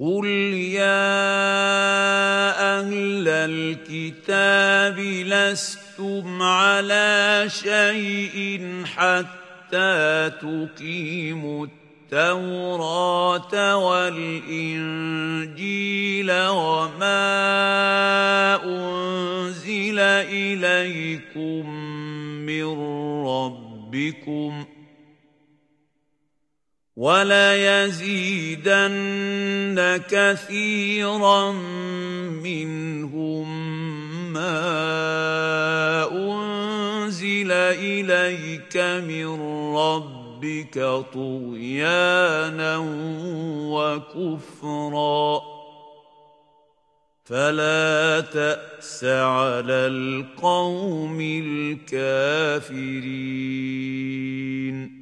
قل يا أهل الكتاب لستم على شيء حتى تقيموا التوراة والإنجيل وما أنزل إليكم من ربكم وليزيدن كثيرا منهم ما أنزل إليك من ربك طغيانا وكفرا فلا تأس على القوم الكافرين.